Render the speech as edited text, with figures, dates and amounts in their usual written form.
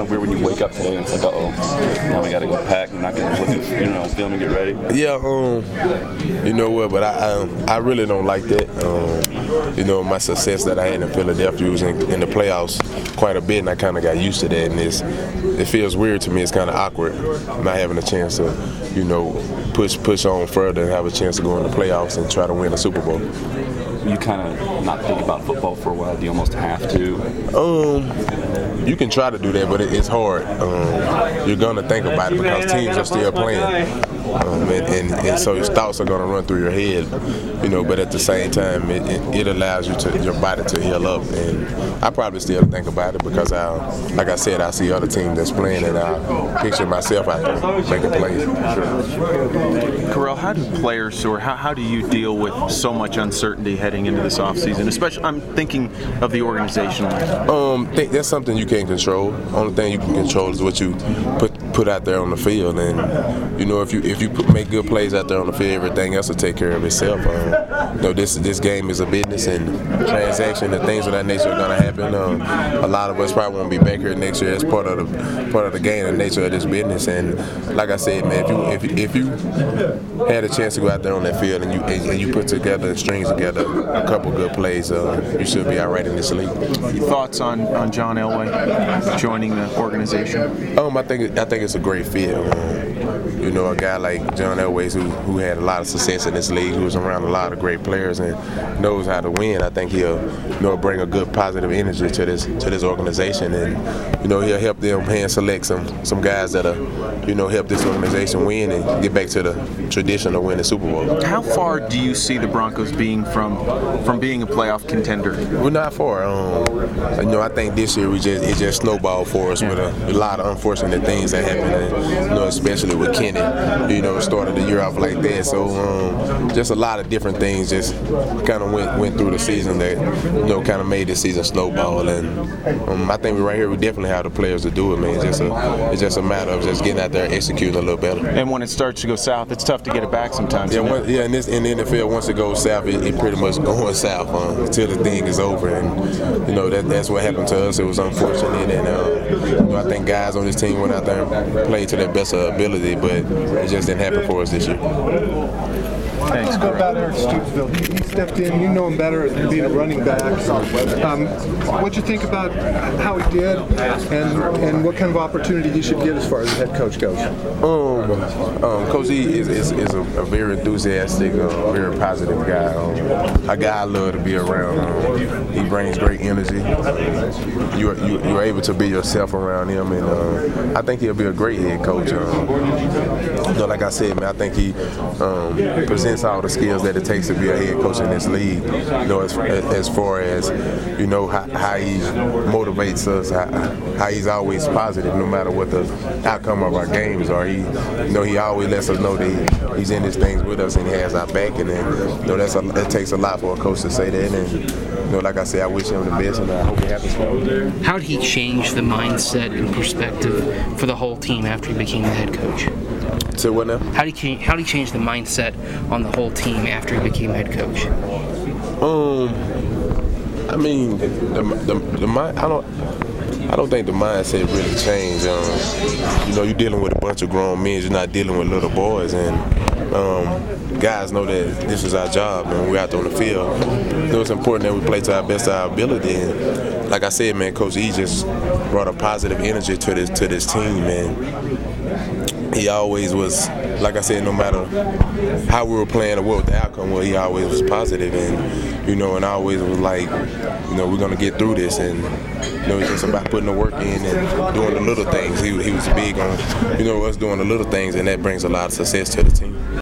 kind of weird when you wake up today and it's like, uh-oh, now we got to go pack and not get to look at, film and get ready? Yeah, you know what, but I really don't like that. My success that I had in Philadelphia was in the playoffs quite a bit, and I kind of got used to that, and it feels weird to me. It's kind of awkward not having a chance to, push on further and have a chance to go in the playoffs and try to win a Super Bowl. You kind of not think about football for a while. Do you almost have to? You can try to do that, but it's hard. You're going to think about it because teams are still playing. And so your thoughts are going to run through your head, but at the same time, it allows your body to heal up. And I probably still think about it because, like I said, I see other teams that's playing and I picture myself out there making plays. Corral, how do players or how do you deal with so much uncertainty heading into this offseason? Especially, I'm thinking of the organization. That's something you can't control. Only thing you can control is what you put out there on the field. And if you make good plays out there on the field, everything else will take care of itself. This game is a business and transaction and things of that nature are going to happen. A lot of us probably won't be back here next year. That's part of the game and nature of this business. And like I said, man, if you had a chance to go out there on that field and you put together and strings together a couple good plays, you should be all right in this league. Thoughts on John Elway joining the organization? I think it's a great fit. A guy like John Elway who had a lot of success in this league, who was around a lot of great players and knows how to win. I think he'll bring a good positive energy to this organization, and he'll help them hand select some guys that'll help this organization win and get back to the tradition of winning Super Bowl. How far do you see the Broncos being from being a playoff contender? We're not far. I think this year it just snowballed for us with a lot of unfortunate things that happened, and, especially with Kenny. Started the year off like that. So just a lot of different things just kind of went through the season that kind of made this season snowball. And I think right here we definitely have the players to do it, man. It's just a matter of just getting out there and executing a little better. And when it starts to go south, it's tough to get it back sometimes. In the NFL, once it goes south, it pretty much going south until the thing is over. And that's what happened to us. It was unfortunate, and I think guys on this team went out there and played to their best ability, but it just didn't happen for us this year. Thanks. Go about Eric Stutesville. He stepped in. You know him better as being a running back. What you think about how he did, and what kind of opportunity he should get as far as the head coach goes? Coach E is a very enthusiastic, very positive guy. A guy I love to be around. He brings great energy. You're able to be yourself around him, and I think he'll be a great head coach. Like I said, man, I think he presents all the skills that it takes to be a head coach in this league. As far as how he motivates us, how he's always positive, no matter what the outcome of our games are. He always lets us know that he's in these things with us and he has our back, and that takes a lot for a coach to say that. And like I said, I wish him the best, and I hope it happens for him. How did he change the mindset and perspective for the whole team after he became the head coach? So what now? How did he change the mindset on the whole team after he became head coach? I mean, I don't think the mindset really changed. You're dealing with a bunch of grown men. You're not dealing with little boys, and guys know that this is our job, and we're out there on the field. It's important that we play to our best of our ability. And like I said, man, Coach E just brought a positive energy to this team, and he always was, like I said, no matter how we were playing or what the outcome was, he always was positive, and always was like, we're gonna get through this, and it's just about putting the work in and doing the little things. He was big on, us doing the little things, and that brings a lot of success to the team.